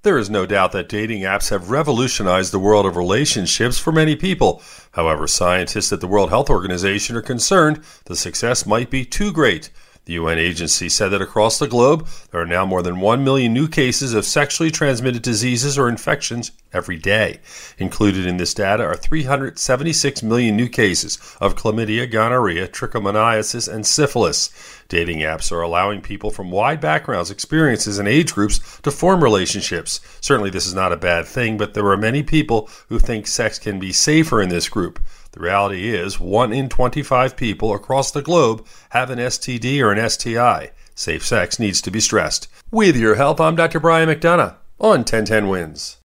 There is no doubt that dating apps have revolutionized the world of relationships for many people. However, scientists at the World Health Organization are concerned the success might be too great. The UN agency said that across the globe, there are now more than 1 million new cases of sexually transmitted diseases or infections every day. Included in this data are 376 million new cases of chlamydia, gonorrhea, trichomoniasis, and syphilis. Dating apps are allowing people from wide backgrounds, experiences, and age groups to form relationships. Certainly this is not a bad thing, but there are many people who think sex can be safer in this group. The reality is, 1 in 25 people across the globe have an STD or an STI. Safe sex needs to be stressed. With your help, I'm Dr. Brian McDonough on 1010 Wins.